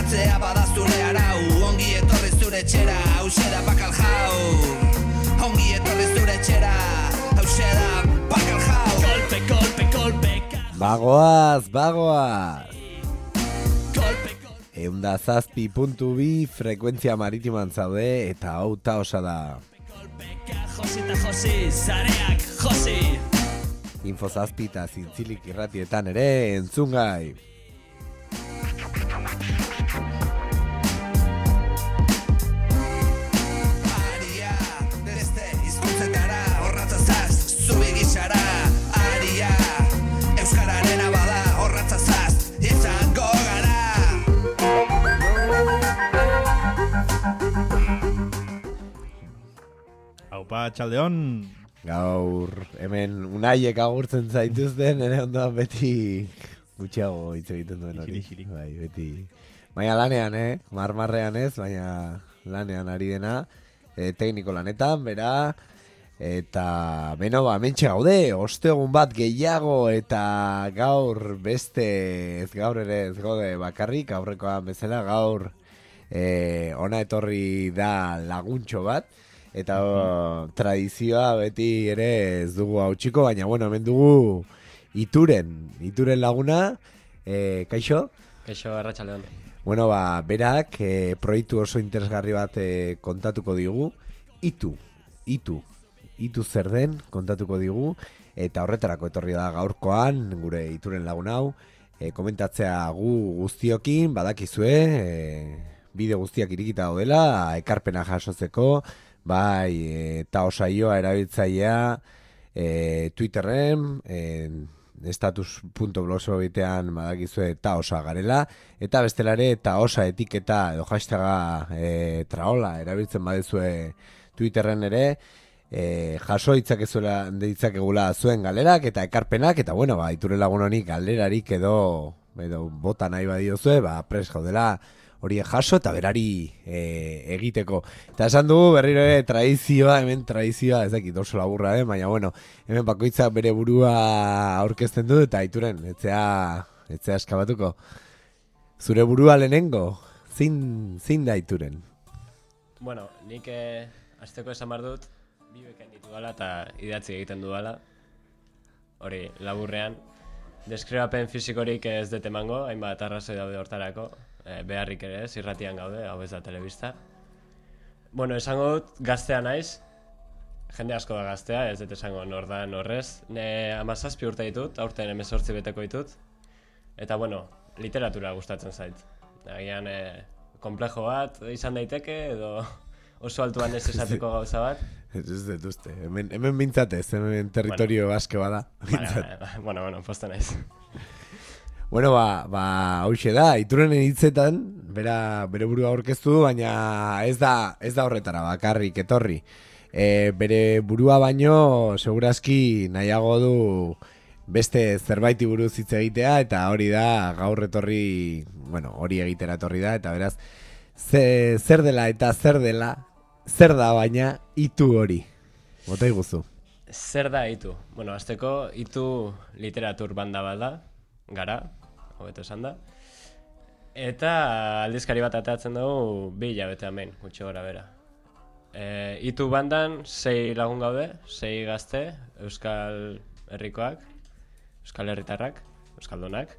Galtzea bada zure arau, ongi etorri zure etxera, hause da bakal jau. Ongi etorri zure etxera, hause da bakal jau. Kolpe, kolpe, kolpe. Bagoaz. Eunda zazpi.bi frekuentzia maritiman zaude eta hau taosa da. Josi eta josi, zareak josi. Info zazpi eta zintzilik irratietan ere entzungai. Aria, beste hizkuntzetara, horratzazaz, zubi gixara. Aria, euskararen abada, horratzazaz, izango gara. Aupa, txaldeon. Gaur, hemen unaiek agurtzen zaituzten, ere ondoan beti gutxiago hitz egiten duen hori. Xiri. Bai, beti. Baina lanean, marmarrean ez, baina lanean ari dena, tekniko lanetan, bera, eta beno, mentxe gaude, ostegun bat gehiago, eta gaur beste, ez gaur ere ez gaude bakarrik, aurrekoan bezala, gaur ona etorri da laguntxo bat, eta tradizioa beti ere ez dugu hautsiko, baina bueno, hemen dugu ituren laguna, kaixo? Kaixo, arratsaldeon. Bueno, berak proiektu oso interesgarri bat kontatuko digu, itu zer den kontatuko digu, eta horretarako etorri da gaurkoan, gure ituren lagun hau, komentatzea gu guztiokin, badakizue, bideo guztiak irikita daudela, ekarpena jasotzeko, bai, taosaioa erabiltzailea Twitterren, status.blogspot.bitean badakizue taosa garela, eta bestelare taosa etiketa edo hashtaga traola erabiltzen badizue Twitterren ere, jaso ditzakegula zuen galerak eta ekarpenak, eta bueno, iture lagun honik galerarik edo bota nahi badiozue, pres gaudela horiek jaso eta berari egiteko. Eta esan dugu berriro ere hemen tradizioa, ez dakit oso laburra, baina bueno, hemen bakoitzak bere burua aurkezten du eta ituren, etzea eskabatuko. Zure burua lehenengo, zin da ituren? Bueno, nik hasteko esan behar dut, bi bekain ditu dala eta idatzi egiten du dala. Hori, laburrean. Deskribapen fisikorik ez dut emango, hainbat arrazoi daude hortarako. Beharrik ere ez, irratian gaude, hau ez da telebista. Bueno, esango dut, gaztea naiz. Jende asko da gaztea, ez dut esango nor da norrez. 17 urte ditut, aurten 18 beteko ditut. Eta bueno, literatura gustatzen zait. Agian komplejo bat izan daiteke, edo oso altuan ez esateko gauza bat. Ez dut uste, hemen mintzatez, hemen territorio aske bada. Bueno, posta naiz. Bueno, hauxe da, ituren hitzetan, bere burua aurkeztu du, baina ez da horretara bakarrik etorri. Bere burua baino, segurazki nahiago du beste zerbaiti buruz hitz egitea, eta hori da gaur etorri, bueno, hori egitera etorri da, eta beraz, zer dela eta zer da baina itu hori. Bota iguzu. Zer da itu? Bueno, azteko itu literatur banda bat da, gara, hobeto esan da. Eta aldizkari bat atatzen dugu 2 hilabete hemen, gutxi gora bera. Itu bandan 6 lagun gaude, 6 gazte, Euskal Herrikoak, Euskal Herritarrak, Euskaldunak.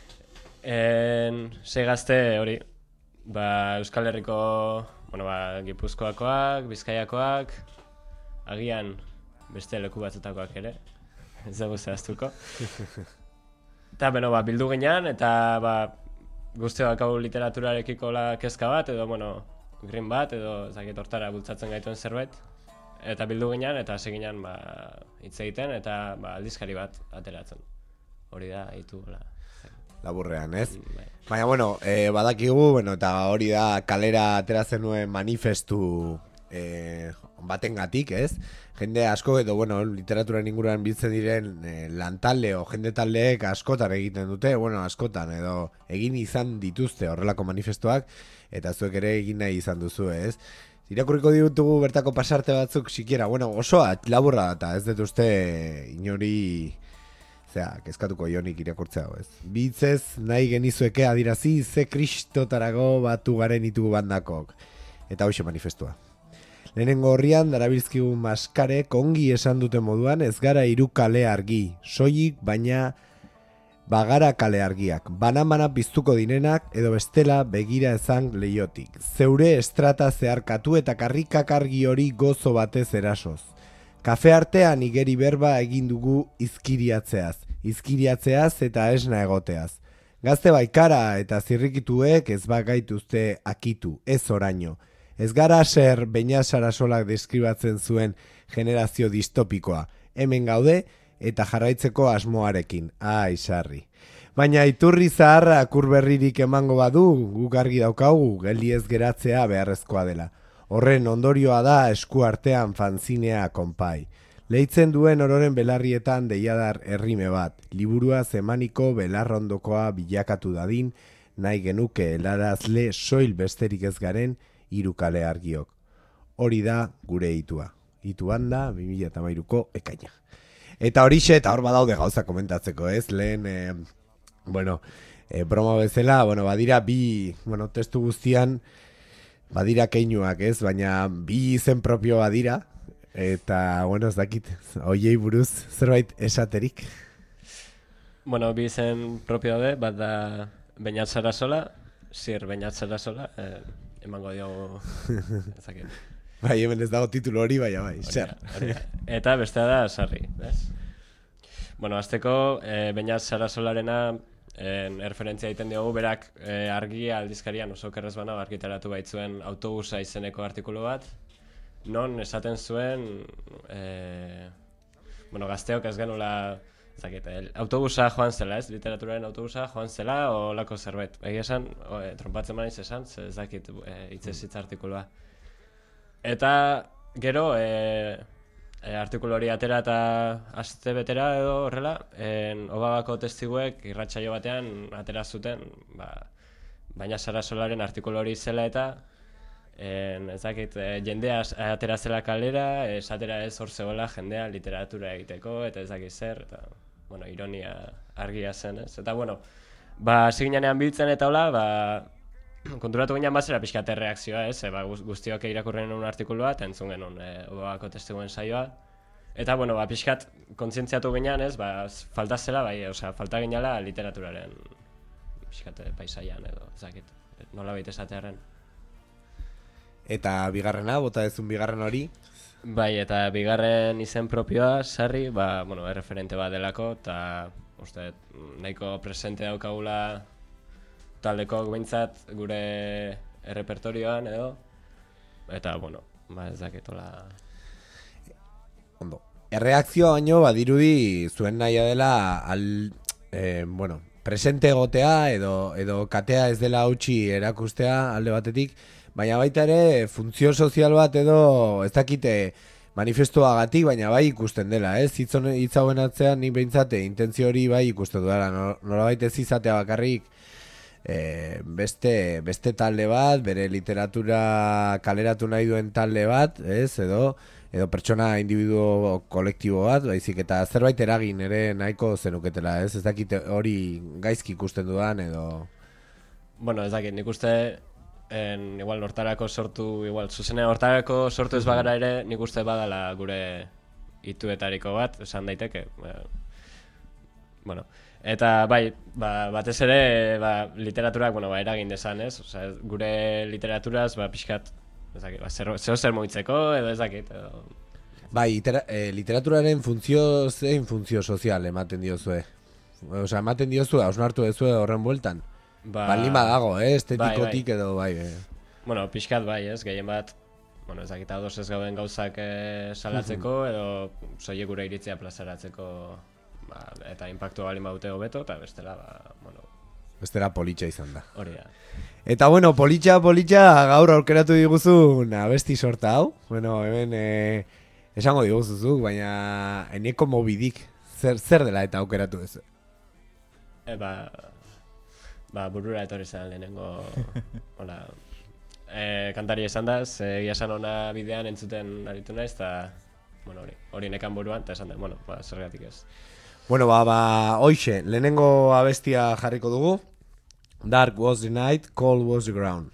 6 gazte hori, Euskal Herriko, Gipuzkoakoak, Bizkaiakoak, agian beste leku batzutakoak ere, ez dugu zehaztuko. Eta bildu ginean, eta guztiak hau literaturarekiko kezka bat, edo green bat, edo ezakit hortara bultzatzen gaituen zerbait. Eta bildu ginean, eta hasi ginean hitz egiten, eta aldizkari bat ateratzen. Hori da, itu. Laburrean, ez? Baina, badakigu, eta hori da kalera ateratzen nuen manifestu batengatik, ez? Jende asko edo, literaturan inguruan biltzen diren lantalde o jende taldeek askotan egiten dute, askotan edo egin izan dituzte horrelako manifestuak, eta zuek ere egin nahi izan duzu, ez? Irakurriko ditugu bertako pasarte batzuk sikiera, osoa laburra data, ez dut uste inori kezkatuko jonik irakurtzea ez. Bitzez nahi genizueke adirazi ze kristotarago batu garen itugu bandakok. Eta hoxe manifestua. Lehenengo horrian darabilzkigun maskarek ongi esan duten moduan ez gara 3 kale argi, soilik baina bagara kale argiak, banan-bana piztuko direnak edo bestela begira ezan leiotik. Zeure estrata zeharkatu eta karrikak argi hori gozo batez erasoz. Kafe artean igeri berba egin dugu izkiriatzeaz eta esna egoteaz. Gazte baikara eta zirrikituek ez bagaituzte akitu, ez oraino. Ez gara ser Beñat Sarasolak deskribatzen zuen generazio distopikoa. Hemen gaude eta jarraitzeko asmoarekin. Ai, sarri. Baina iturri zaharra akur berririk emango badu, guk argi daukagu, geldi ez geratzea beharrezkoa dela. Horren ondorioa da esku artean fanzinea konpai. Leitzen duen ororen belarrietan deiadar errime bat, liburua zemaniko belarrondokoa bilakatu dadin, nahi genuke helarazle soil besterik ez garen 3 kale argiok. Hori da gure itua. Ituan da 2013ko ekaina. Eta horixe, eta hor badaude gauza komentatzeko, ez? Lehen, broma bezala, badira bi, testu guztian, badira keinuak, ez? Baina bi izen propio badira, eta, ez dakit, hoiei buruz zerbait esaterik. Bi izen propio daude, bat da Beñat Sarasola, Sir Beñat Sarasola, emango diogu ezakit. Bai, hemen ez dago titulu hori, bai, zer. Eta bestea da Sarri, ez? Azteko, Beñat Sarasolarena erreferentzia egiten diogu, berak argia aldizkarian oso kerrez bana argitaratu baitzuen autobusa izeneko artikulu bat, non esaten zuen, gazteok ez genula, autobusa joan zela, ez? Literaturaren autobusa joan zela, olako zerbait. Egia esan, trompatzen maniz esan, ez dakit hitzez artikulua. Eta gero, artikulu hori atera eta aste betera edo horrela, Obabako testiguek irratsaio batean atera zuten, baina Sarasolaren artikulu hori zela eta ez dakit, jendea atera zela kalera, esatera ez hor zegoela jendea literatura egiteko, eta ez dakit zer, eta, ironia argia zen, ez? Eta, ziginean biltzen eta hola, konturatu ginen bazera pixkat erreakzioa, ez? Guztiok irakurren un artikulua, eta entzun genuen Obabako testiguen saioa. Eta, pixkat kontzientziatu ginen, ez? Falta zela, falta ginela literaturaren pixkat paisaian edo, ez dakit, nola baita esatearen. Eta bigarrena, bota ezun bigarren hori? Bai, eta bigarren izen propioa, Sarri, erreferente bat delako, eta uste, nahiko presente daukagula taldekok behintzat gure errepertorioan edo, eta, ez dakitola. Ondo. Erreakzioa baino, badirudi zuen nahia dela, presente egotea edo katea ez dela hautsi erakustea alde batetik, baina baita ere funtzio sozial bat edo ez dakite manifestuagatik, baina bai ikusten dela, ez? Hitz hauen atzean nik behintzate intentzio hori bai ikusten duela, nolabait ez izatea bakarrik beste talde bat, bere literatura kaleratu nahi duen talde bat, ez? Edo pertsona individuo kolektibo bat, baizik eta zerbait eragin ere nahiko zenuketela, ez? Ez dakite hori gaizki ikusten dudan edo... Ez dakit, nik uste... igual hortarako sortu, zuzenean hortarako sortu ez bagara ere, nik uste badala gure ituetariko bat, esan daiteke. Eta bai, batez ere literaturak eragin desan, ez? Gure literaturaz pixkat, zeo zer moitzeko edo ez dakit. Bai, literaturaren funtzio sozial ematen diozue. Ematen diozue, hausnartu dezue horren bueltan. Balin badago, estetikotik edo bai. Pixkat bai, ez, gehien bat, ez dakit ados ez gauden gauzak salatzeko, edo soilik gure iritzia plazaratzeko, eta impactua balin badute hobeto, eta bestela, bestela politxa izan da. Hori da. Eta politxa, gaur aurkeratu diguzun abesti sorta hau, hemen esango diguzuzuk, baina eneko mobidik, zer dela eta aukeratu ez? Burura etorri zen lehenengo kantari esan da, egia esan ona bidean entzuten aritu naiz, eta hori nekan buruan, eta esan da, zergatik ez. Bueno, hoxe, lehenengo abestia jarriko dugu. Dark was the night, cold was the ground.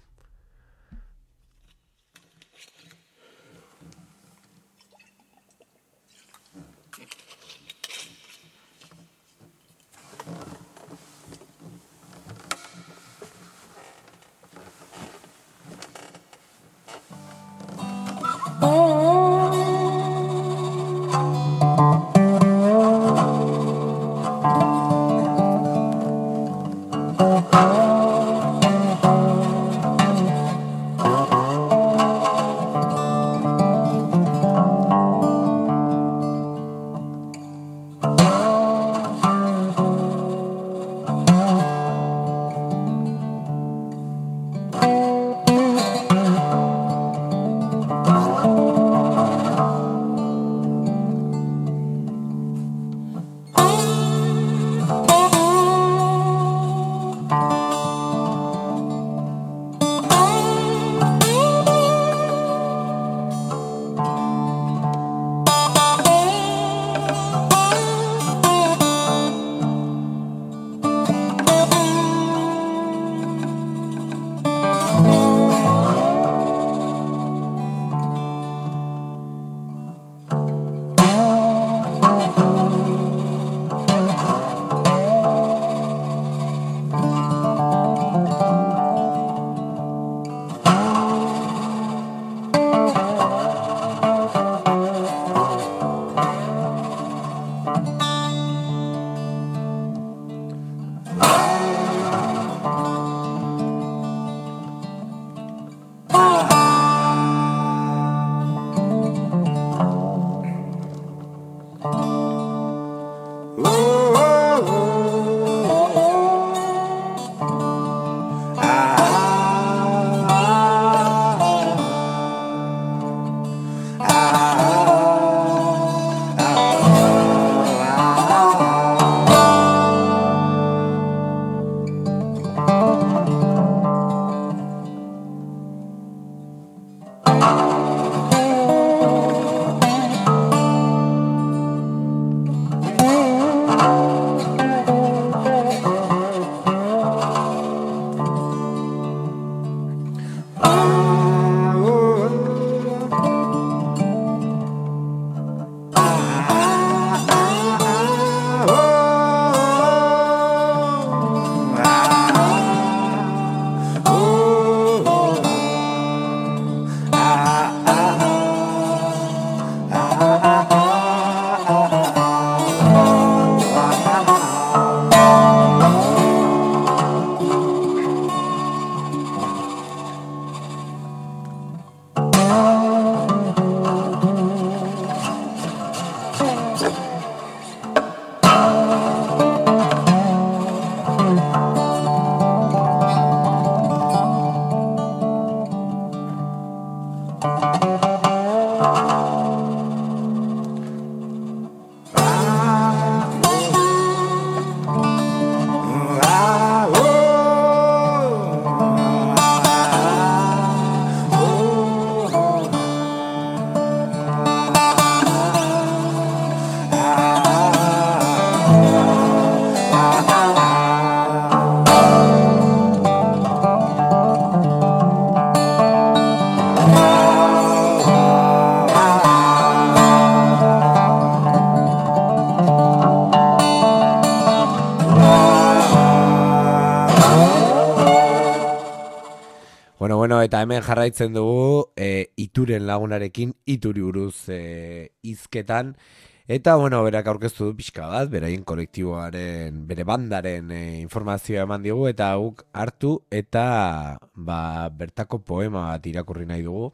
Eta hemen jarraitzen dugu Ituren lagunarekin Ituri buruz hizketan. Eta, berak aurkeztu du pixka bat, beraien kolektiboaren, bere bandaren informazioa eman digu, eta guk hartu eta bertako poema bat irakurri nahi dugu.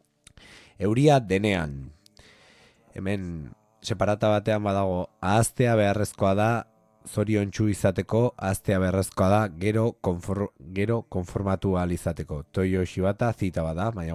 Euria denean. Hemen separata batean badago, ahaztea beharrezkoa da, zoriontsu izateko, ahaztea beharrezkoa da, gero konformatu ahal izateko. Toyo Shibata zita bada, baina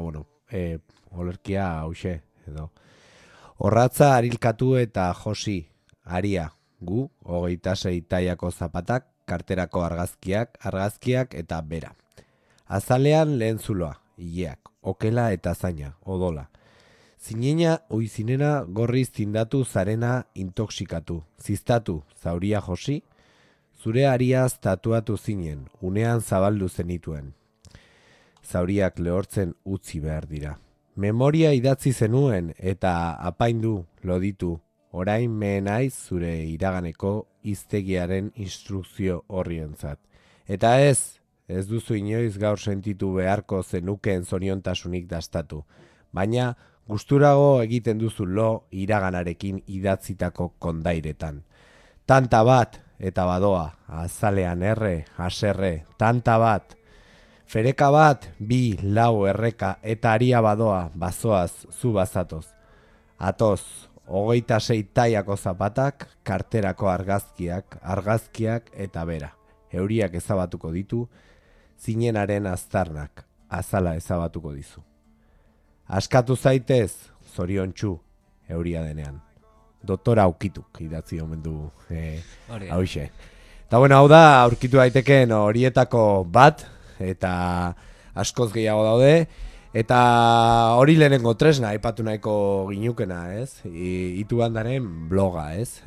olerkia hause edo. Horratza arilkatu eta josi, aria, gu, 26 taiako zapatak, karterako argazkiak eta bera. Azalean lehen zuloa, ileak, okela eta zaina, odola. zinena gorriz tindatu zarena intoxikatu, ziztatu, zauria josi, zure ariaz tatuatu zinen, unean zabaldu zenituen. Zauriak lehortzen utzi behar dira. Memoria idatzi zenuen eta apaindu, loditu, orain mehenaiz zure iraganeko hiztegiaren instrukzio horrientzat. Eta ez duzu inoiz gaur sentitu beharko zenukeen zoriontasunik dastatu, baina gusturago egiten duzu lo iraganarekin idatzitako kondairetan. Tanta bat eta badoa, azalean erre, haserre, tanta bat, fereka bat, 2, 4 erreka eta aria badoa, bazoaz, zu bazatoz. Atoz, 26 taiako zapatak, karterako argazkiak eta bera. Euriak ezabatuko ditu, zinenaren aztarnak, azala ezabatuko dizu. Askatu zaitez, zoriontsu, euria denean. Doktora aukituk idatzi omen du hauxe. Eta bueno, hau da, aurkitu daiteken horietako bat, eta askoz gehiago daude, eta hori lehenengo tresna, aipatu nahiko ginukena, ez? Itu bandaren bloga, ez?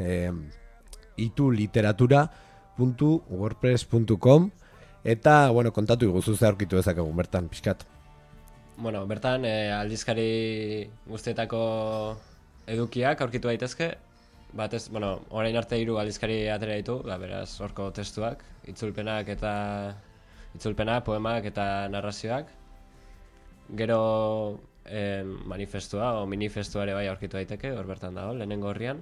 ituliteratura.wordpress.com eta, bueno, kontatu iguzu ze aurkitu dezakegun bertan, pixkat. Bueno, bertan aldizkari guztietako edukiak aurkitu daitezke. Batez, bueno, orain arte 3 aldizkari atera ditu, beraz horko testuak, itzulpenak, poemak eta narrazioak. Gero manifestua o minifestua ere bai aurkitu daiteke, hor bertan dago, lehenengo horrian.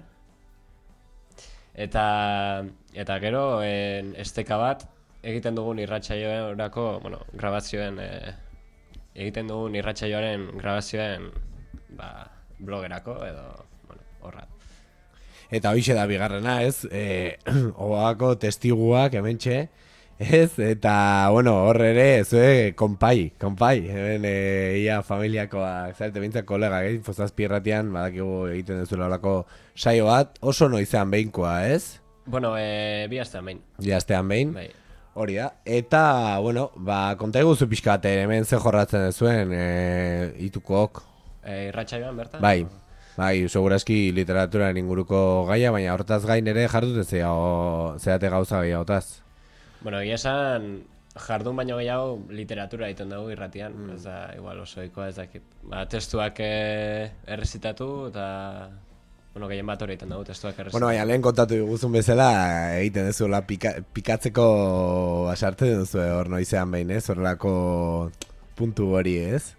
Eta gero esteka bat egiten dugun irratsaioerako, bueno, grabazioen egiten dugun irratsaioaren grabazioen blogerako edo, bueno, horra. Eta hoixe da bigarrena, ez? Oako testiguak hementxe, ez? Eta, bueno, hor ere, zue, konpai, hemen ia familiakoa, zarete bintzak kolega, Infozazpi irratian, badakigu egiten duzuela olako saio bat, oso noizean behinkoa, ez? Bueno, bi astean behin. Bi astean behin? Bai. Hori da, eta, bueno, konta eguzu pixka bat, hemen ze jorratzen duzuen, itukook. Irratsaioan bertan? Bai, segurazki literaturaren inguruko gaia, baina hortaz gain ere jardute zeate gauza gehiagotaz. Bueno, egia esan, jardun baino gehiago literatura egiten dugu irratian, ez da, igual oso ikoa ez dakit. Testuak errezitatu eta, bueno, gehien bat hori egiten dugu, testuak errezitatu. Bueno, baina lehen kontatu diguzun bezala, egiten duzuela pikatzeko asartzen duzu hor noizean behin, ez? Horrelako puntu hori, ez?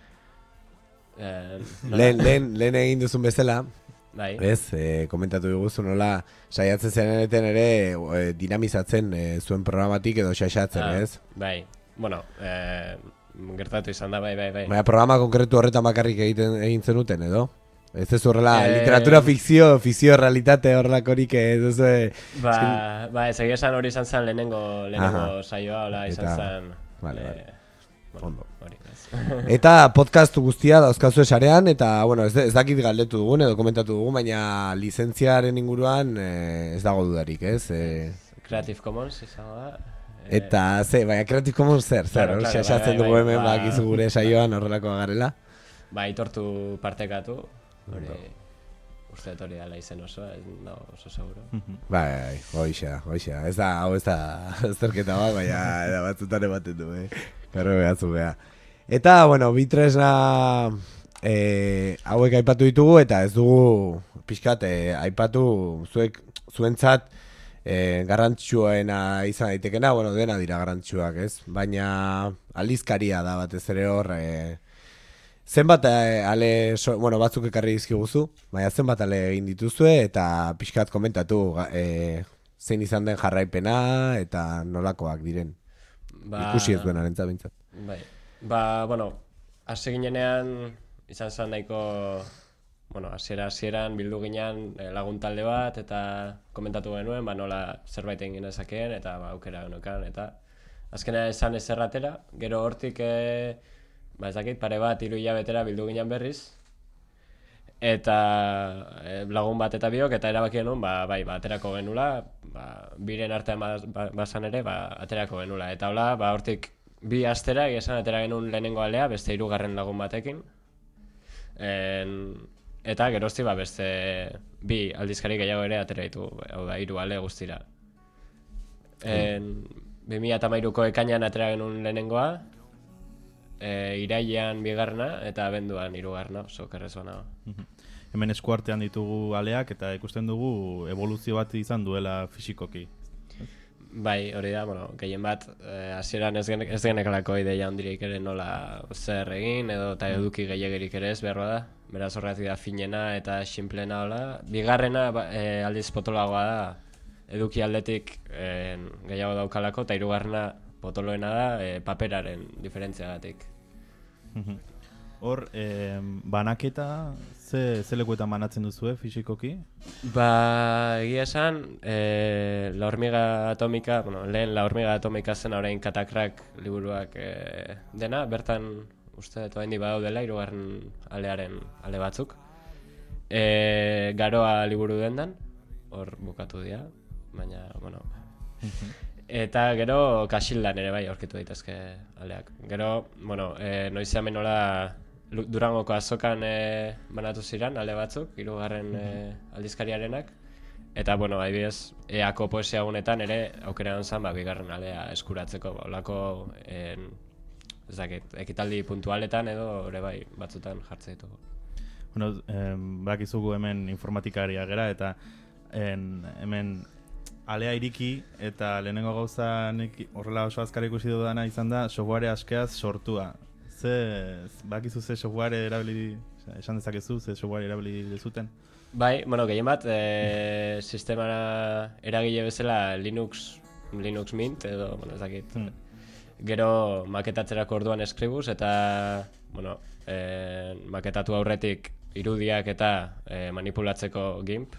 Lehen egin duzun bezala, ez, komentatu diguzu nola saiatzen zeneten ere dinamizatzen zuen programatik edo xaxatzen, ez? Bai, bueno, gertatu izan da, bai. Baina programa konkretu horretan bakarrik egin zenuten, edo? Ez ez horrela, literatura fikzio realitate horrelakorik ez ez egia esan hori izan zen lehenengo saioa, hola izan zen. Ondo. Eta podcast guztia dauzkazu esarean, eta, bueno, ez dakit galdetu dugun edo komentatu dugun, baina lizentziaren inguruan ez dago dudarik, ez? Creative Commons izango da. Eta, baina Creative Commons zer, xaxatzen dugu hemen bakizu gure saioan horrelako agarela? Aitortu partekatu, hori uste hori dela izen oso seguro. Bai, hoixa, ez da zerketa bat, baina batzutan ematen du, Karro behatzu beha. Eta, bueno, bi tresna hauek aipatu ditugu, eta ez dugu pixkat aipatu zuentzat garrantzitsuena izan daitekena, bueno, dena dira garrantzitsuak, ez? Baina aldizkaria da batez ere hor, zenbat bueno, batzuk ekarri dizkiguzu, baina zenbat ale egin dituzue, eta pixkat komentatu zein izan den jarraipena, eta nolakoak diren. Ikusi ez duenaren zabintzat. Bai. Bueno, hasi ginenean izan zen nahiko, bueno, hasieran bildu ginen lagun talde bat eta komentatu genuen, nola zerbait egin genezakeen eta aukera genukan eta azkenean esan ez erratera, gero hortik ez dakit, pare bat 3 hilabetera bildu ginen berriz eta lagun bat eta biok eta erabaki genuen, aterako genula, biren artean bazan ere, aterako genula eta hola, hortik 2 astera esan atera genuen lehenengo alea, beste 3. lagun batekin Eta gerozti beste 2 aldizkari gehiago ere atera ditu, hau da, 3 ale guztira. 2013ko ekainan atera genuen lehenengoa, irailean 2. eta abenduan 3. oso kerrezoa nago. Hemen eskuartean ditugu aleak eta ikusten dugu evoluzio bat izan duela fisikoki. Bai, hori da, gehien bat, hasieran ez genekalako ideia hondirik ere nola zer egin, edo eta eduki gehiagirik ere ez beharroa da. Beraz horretik da finena eta sinplena hola. 2. Aldiz potoloagoa da, eduki aldetik gehiago daukalako, eta 3. potoloena da paperaren diferentziagatik. Hor, banaketa, ze lekuetan banatzen duzue fisikoki? Egia esan, La hormiga atomika, lehen La hormiga atomika zen orain Katakrak liburuak dena, bertan uste dut hain badaudela 3. alearen ale batzuk. Garoa liburu dendan, hor bukatu dira, baina, Eta gero Kasildan ere bai aurkitu daitezke aleak. Gero, noizean menola Durangoko azokan banatu ziren ale batzuk, 3. aldizkariarenak. Eta, adibidez, EAko poesia gunetan ere aukeran zen 2. alea eskuratzeko. Olako, ekitaldi puntualetan edo ere bai batzutan jartze ditugu. Bakizugu hemen informatikaria gera eta hemen alea iriki eta lehenengo gauza horrela oso azkar ikusi dudana izan da software askeaz sortua. Bakizu ze software erabili, esan dezakezu, ze software erabili dezuten? Bai, gehien bat, sistemara eragile bezala Linux Mint edo, ez dakit. Gero maketatzerako orduan Scribus eta, maketatu aurretik irudiak eta manipulatzeko GIMP.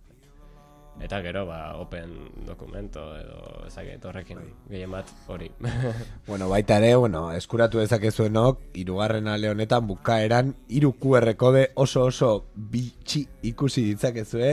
Eta gero, open dokumento edo ezagit horrekin gehien bat hori. Baita ere, eskuratu dezakezuenok, 3. ale honetan bukaeran 3 QR kode oso bitxi ikusi ditzakezue.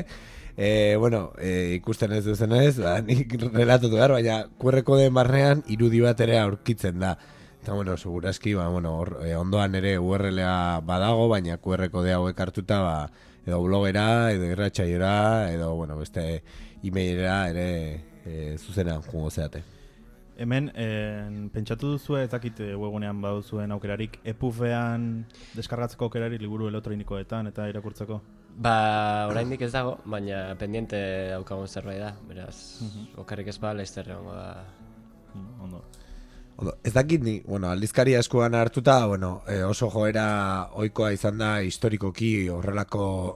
Ikusten ez duzenez, nik relatatu behar, baina QR kodeen barnean irudi bat ere aurkitzen da. Eta, seguraski, ondoan ere URL-a badago, baina QR kode hauek hartuta, edo blogera, edo irratsaiora, edo, beste e-mailera ere zuzenean jungo zeate. Hemen, pentsatu duzu ez dakit webgunean baduzuen aukerarik, EPUB-ean deskargatzeko aukerarik liburu elektronikoetan eta irakurtzeko? Oraindik ez dago, baina pendiente daukagun zerbait da, beraz, okerrik ez laizter egongo da. Ondo. Ez dakit ni, aldizkaria eskuan hartuta, oso joera ohikoa izan da historikoki horrelako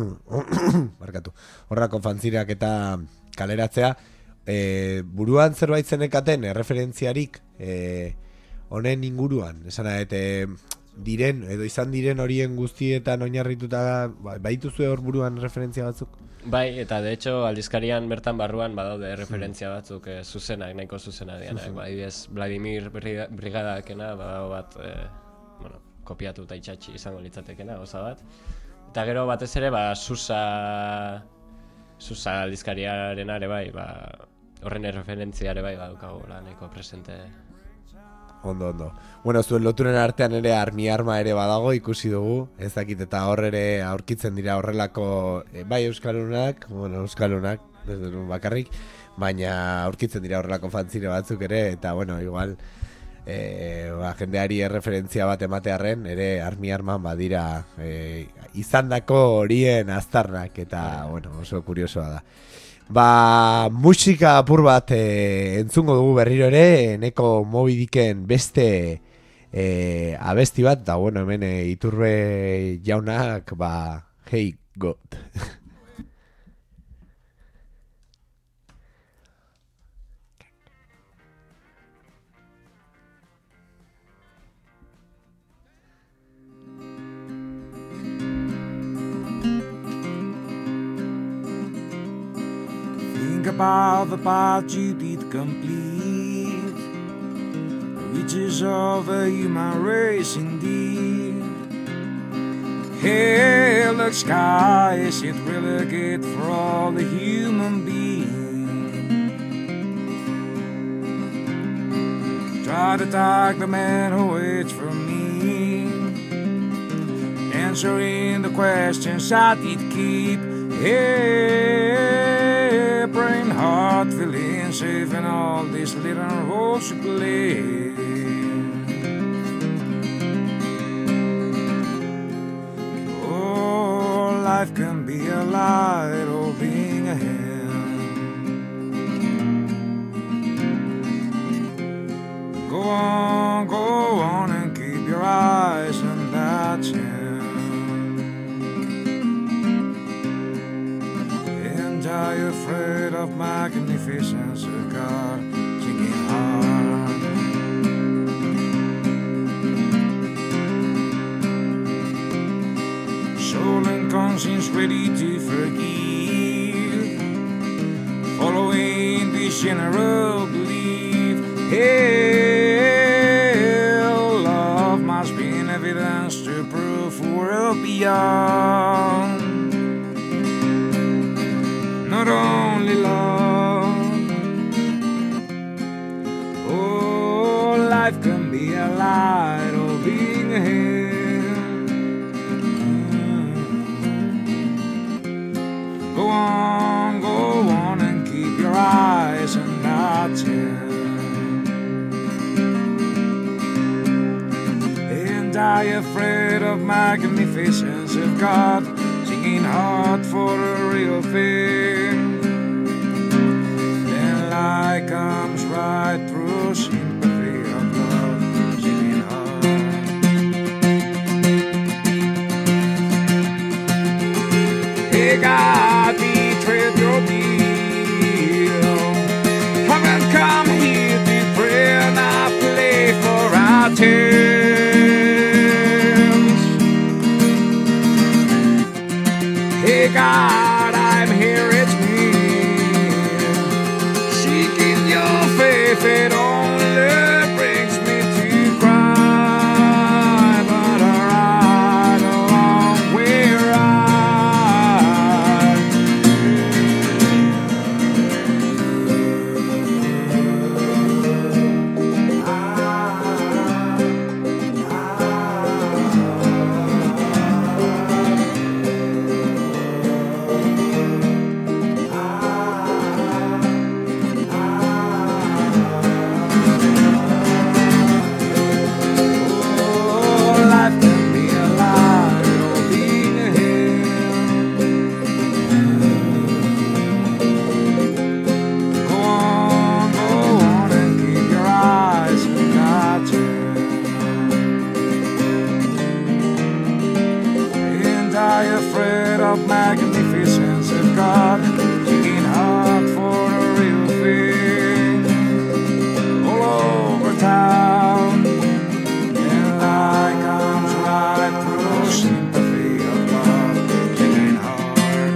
horrelako fantzirak eta kaleratzea. Buruan zerbait zenekaten erreferentziarik honen inguruan, esan diren, edo izan diren horien guztietan oinarrituta baituzue hor buruan referentzia batzuk? Bai, eta de hecho aldizkarian bertan barruan badaude referentzia batzuk zuzenak, nahiko zuzenak dianak. Adibidez, Vladimir Brigadakena badago bat kopiatu eta itxatxi izango litzatekena, goza bat. Eta gero batez ere, Susa aldizkariaren ere bai, horren referentzia ere bai badukagu nahiko presente. Ondo. Zuen loturen artean ere armi arma ere badago ikusi dugu, ez dakit eta hor ere aurkitzen dira horrelako, bai euskalunak, desde bakarrik, baina aurkitzen dira horrelako fantzire batzuk ere, eta igual, jendeari erreferentzia bat ematearren, ere armi arman badira izandako horien aztarnak, eta oso kuriosoa da. Musika apur bat entzungo dugu berriro ere, Eneko Moby Dicken beste abesti bat, eta hemen Iturbe jaunak, Hey God. Think about the path you did complete, the riches of the human race indeed. Hey, look, sky, is it really good for all the human beings? Try to tag the man who waits for me, answering the questions I did keep. Yeah, praying hard, feeling safe in all these little roles you play. Oh, life can be a light or being a hell. Go on and keep your eyes on that chair. And are you afraid of magnificence of God singing hard? Soul and conscience ready to forgive, following this general belief. Hell, love must be an evidence to prove world beyond. Not only love. Oh, life can be a light or being a hell. Go on and keep your eyes on that hill. And are you afraid of magnificence of God singing hard for a real thing? Then light comes right through sympathy of love singing hard. Hey God, betrayed your deal. Haven't come here to pray and I play for our tears. Hey God, I'm here, it's me, seeking your faith, it only brings me to cry, but I ride along where magnificence of God, seeking hard for a real thing, all over town, and light comes right through sympathy of love, singing hard.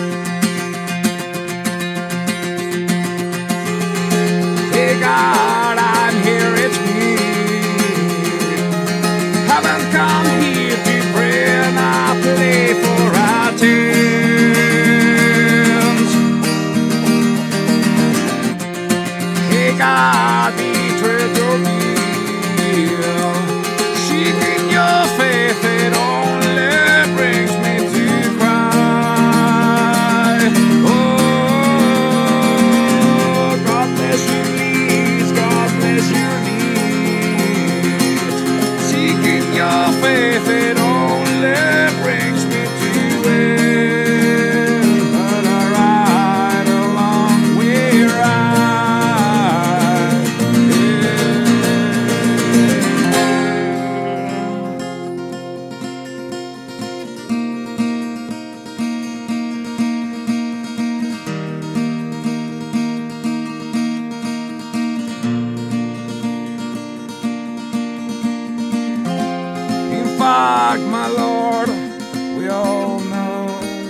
Hey God, I'm here, it's me, haven't come here to pray and I play for our tunes. Hey God, betrayed your deal, seeking your faith, it only brings me to cry. Oh, God bless you, please, God bless you, please. Seeking your faith, it only brings me to end, but I ride along where I in fact, my Lord, we all know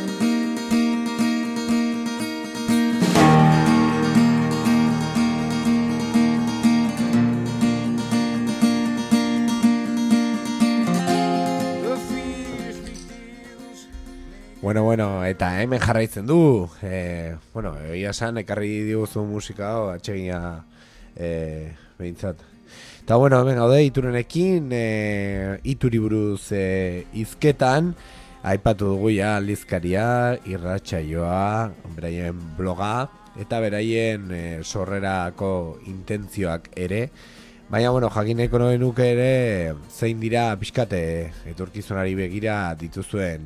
the fears we feel. Bueno, eta hemen jarraitzen du. Egia esan, ekarri diguzu musika hau, atsegina behintzat. Eta bueno, hemen gaude Iturenekin, Ituri buruz hizketan, aipatu dugu ja aldizkaria, irratsaioa, beraien bloga, eta beraien sorrerako intentzioak ere. Baina, bueno, jakin nahiko nuke ere, zein dira pixkate etorkizunari begira dituzuen,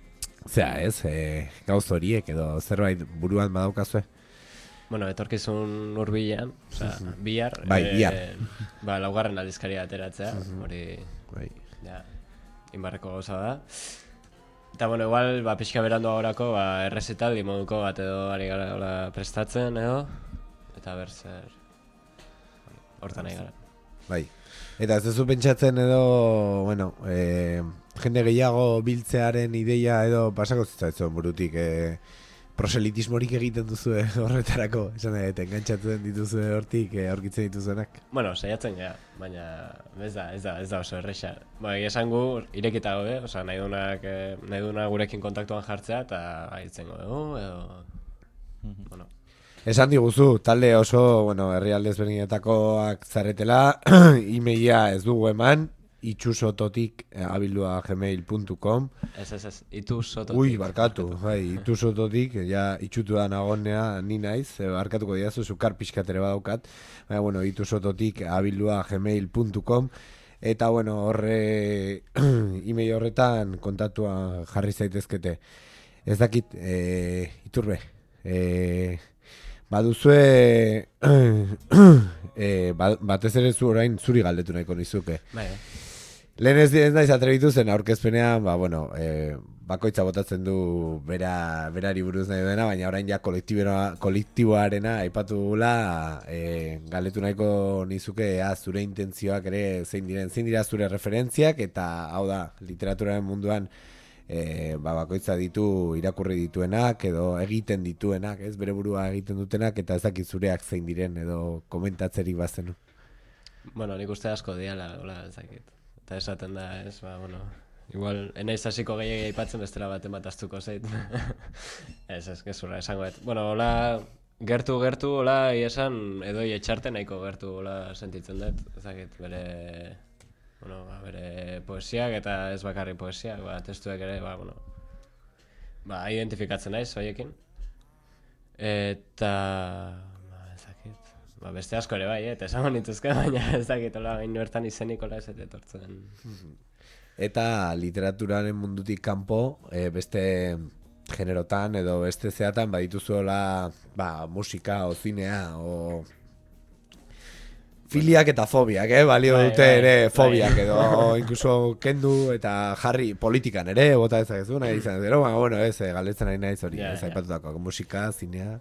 gauz horiek edo zerbait buruan badaukazue? Bueno, etorkizun hurbilean, bihar, bihar. laugarren aldizkaria ateratzea, hori, Bai. inbarreko gauza da. Eta, bueno, igual, pixka berandu agorako, errezitaldi moduko bat edo ari gara prestatzen edo, eta zer, hortan nahi gara. Bai. Eta ez duzu pentsatzen edo, bueno, jende gehiago biltzearen ideia edo pasako zitzaitzen burutik, proselitismorik egiten duzu horretarako, esan edo, engantzatzen dituzu hortik aurkitzen dituzuenak? Bueno, saiatzen gara, baina ez da oso erresa. Esan gu, irekita gaude, nahi duna gurekin kontaktuan jartzea, eta gaitzen gaude, edo... Bueno. Esan diguzu, talde oso, bueno, herrialde ezberdinetakoak zaretela, emaila ez dugu eman, itxusototik@gmail.com. Ez, itusototik. Ui, barkatu, itusototik, ja itxutu da nagonea ni naiz, barkatuko diazu, zukar pixkatere badaukat, baina, bueno, itusototik@gmail.com. Eta, bueno, horre, email horretan kontaktua jarri zaitezkete. Ez dakit, Iturbe, baduzue, batez ere zu orain zuri galdetu nahiko nizuke. Bai. Lehen ez naiz atrebitu zen aurkezpenean, bakoitza botatzen du berari buruz nahi duena, baina orain ja kolektiboarena aipatu gula, galdetu nahiko nizuke zure intentzioak ere zein dira zure referentziak, eta hau da, literaturaren munduan bakoitza ditu irakurri dituenak edo egiten dituenak, ez bere burua egiten dutenak, eta ez dakit zureak zein diren edo komentatzerik bazenu. Bueno, nik uste asko diala, ez dakit. Eta esaten da, ez, igual, enaiz hasiko gehiagia aipatzen bestela bat emataztuko zait. Ez, gezurra, esango et. Bueno, hola, gertu, hola, esan, edo etxarte nahiko gertu, hola, sentitzen dut. Ez dakit, bere poesiak eta ez bakarri poesiak, testuek ere, identifikatzen naiz, hoiekin. Eta... beste asko ere bai, eta esango nituzke, baina ez dakit, hain nuertan izenik hola ez etortzen. Eta literaturaren mundutik kanpo, beste generotan edo beste zeatan badituzuela musika o zinea o filiak eta fobiak, balio dute ere fobiak edo incluso kendu eta jarri politikan ere, bota ezagezu, nahi izan zero, ez, galdetzen nahi naiz hori, ez aipatutako musika, zinea...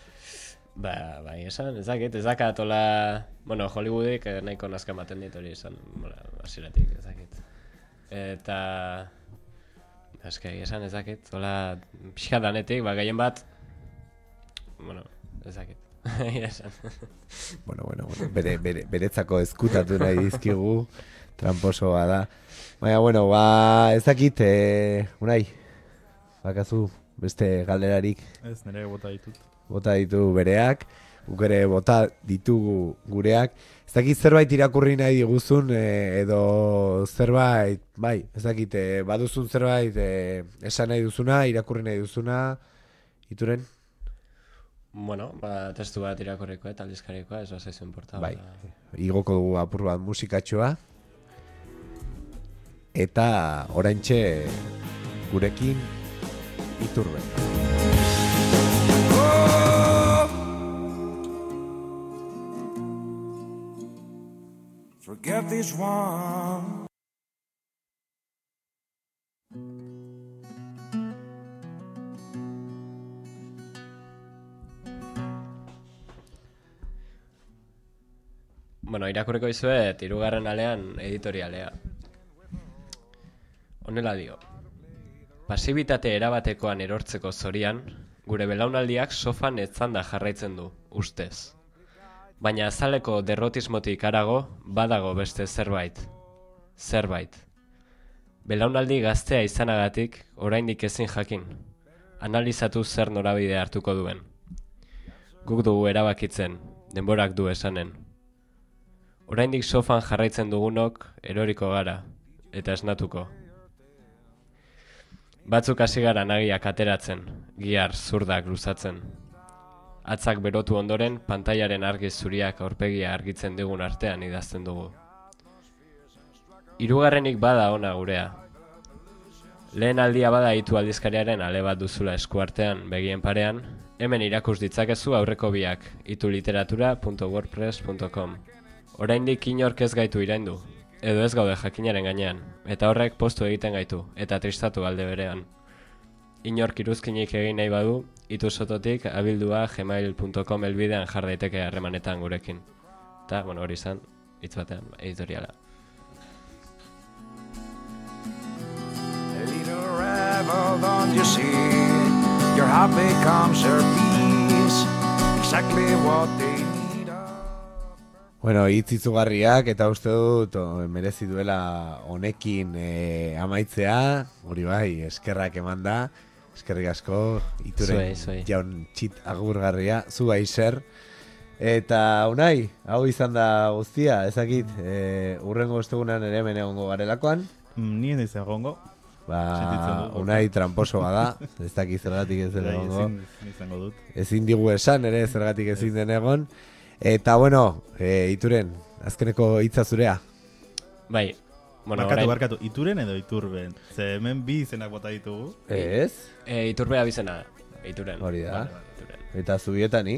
esan, ez dakat, hola, Hollywoodik nahiko nazka ematen dit hori esan, hasieratik, ez dakit. Eta, esan, ez dakit, hola, pixka danetik, gehien bat, ez dakit, esan. Beretzako eskutatu nahi dizkigu, tramposoa da. Baina, ez dakit, Unai, bakazu, beste galderarik. Ez, nire bota ditut. Bota ditu bereak, guk ere bota ditugu gureak. Ez dakit zerbait irakurri nahi diguzun, edo zerbait, ez dakit, baduzun zerbait, esan nahi duzuna, irakurri nahi duzuna, Ituren? Bueno, testu bat irakurriko eta aldizkarikoa, ez bazaizu inporta. Igoko dugu apur bat musikatxoa, eta oraintxe gurekin Iturbe. Forget this one. Irakurriko dizuet, 3. alean editorialea. Honela dio. Pasibitate erabatekoan erortzeko zorian, gure belaunaldiak sofan etzanda jarraitzen du, ustez. Baina azaleko derrotismotik harago, badago beste zerbait. Belaunaldi gaztea izanagatik, oraindik ezin jakin. Analizatu zer norabide hartuko duen. Guk dugu erabakitzen, denborak du esanen. Oraindik sofan jarraitzen dugunok eroriko gara, eta esnatuko. Batzuk hasi gara nagiak ateratzen, gihar zurdak luzatzen. Atzak berotu ondoren, pantailaren argi zuriak aurpegia argitzen digun artean idazten dugu. Hirugarrenik bada ona gurea. Lehen aldia bada Itu aldizkariaren ale bat duzula eskuartean begien parean, hemen irakus ditzakezu aurreko biak, ituliteratura.wordpress.com. Oraindik inork ez gaitu iraindu, edo ez gaude jakinaren gainean, eta horrek postu egiten gaitu, eta tristatu alde berean. Inork iruzkinik egin nahi badu, itusototik abildua gmail.com helbidean jar daiteke harremanetan gurekin. Eta, hori izan, hitz batean, editoriala. A little rebel, don't you see? Your heart becomes your peace, exactly what they need. Bueno, hitz izugarriak eta uste dut merezi duela honekin amaitzea, hori bai, eskerrak eman da, eskerrik asko, Ituren jaun txit agurgarria, zu bai zer. Eta Unai, hau izan da guztia, ezakit, urrengo ostegunan ere hemen egongo garelakoan. Ni ez egongo. Unai tramposo bada, ez dakit zergatik ez dela egongo. Izango dut. Ezin digu esan ere zergatik ezin den egon. Eta bueno, Ituren, azkeneko hitza zurea. Bai, Barkatu, Ituren edo Iturben? Ze hemen bi izenak bota ditugu. Ez? Iturbea bizena, Ituren. Hori da. Vale, Eta zubietani?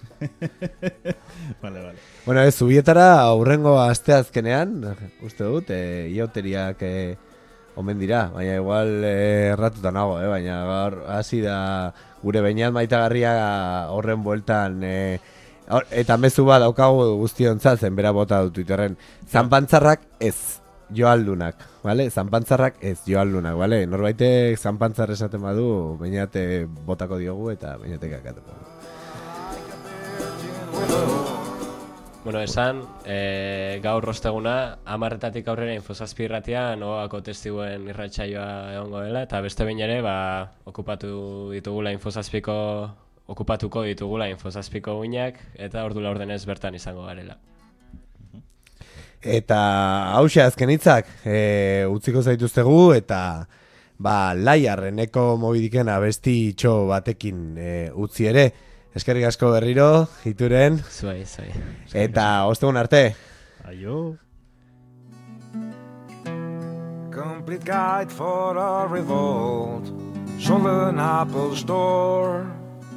Vale. Bueno, zubietara aurrengo asteazkenean, uste dut, ioteriak omen dira, baina igual erratuta nago, baina gaur hasi da gure Beñat Maitagarria horren bueltan, eta mezu bat daukagu guztiontzat zenbera bota dut Twitterren. Zanpantzarrak ez, joaldunak, vale? Zanpantzarrak ez, joaldunak, vale? Norbaitek zanpantzar esaten badu, Beñat botako diogu eta Beñatek akatuko. Bueno, esan, gaur osteguna, 10:00 aurrera Infozazpi irratian Ogako testiguen irratsaioa egongo dela, eta beste behin ere, okupatuko ditugula Infozazpiko uinak, eta ordu laurdenez bertan izango garela. Eta hauxe azken hitzak, utziko zaituztegu, eta Laiarreneko mobidiken abesti itxo batekin utzi ere. Eskerrik asko berriro, Ituren. Zuai. Eta ostegun arte. Aio. Complete guide for a revolt, sold an Apple store.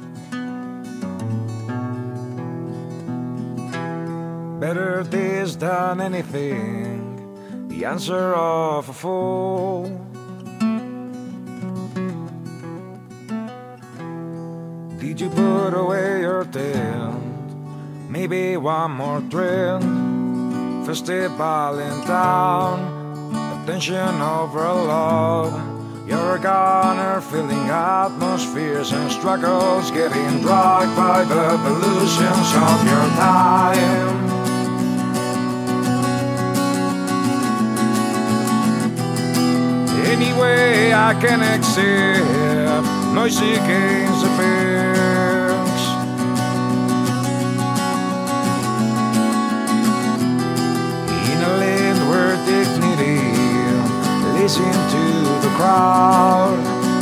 Better this than anything, the answer of a fool. Did you put away your tent? Maybe one more trend. Festival in town, attention over love. You're a goner, feeling atmospheres and struggles, getting dragged by the illusions of your time. Anyway, I can accept noisy games of pigs. In a land where dignity listen to the crowd.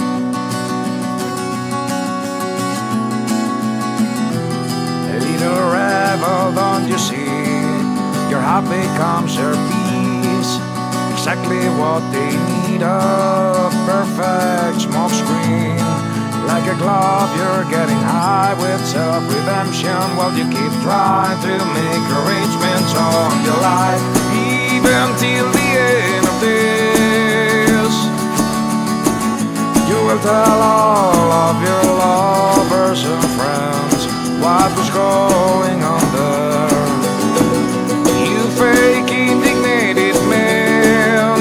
A little rebel, don't you see? Your heart becomes your peace, exactly what they need, a perfect smoke screen. Like a glove, you're getting high with self-redemption while you keep trying to make arrangements on your life, even till the end of this. You will tell all of your lovers and friends what was going on there. You fake indignated man,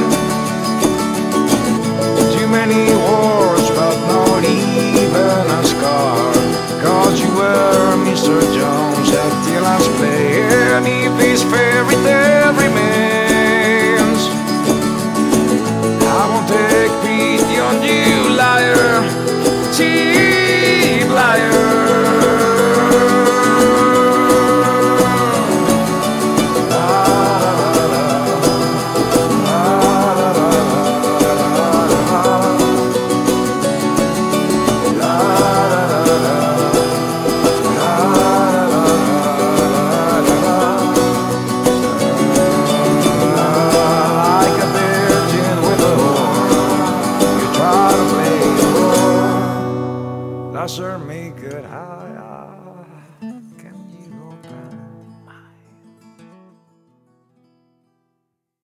too many wars but not even a scar, 'cause you were Mr. Jones at the last play. And if this fairy tale remains, I won't take pity on you, liar. cross or make it high.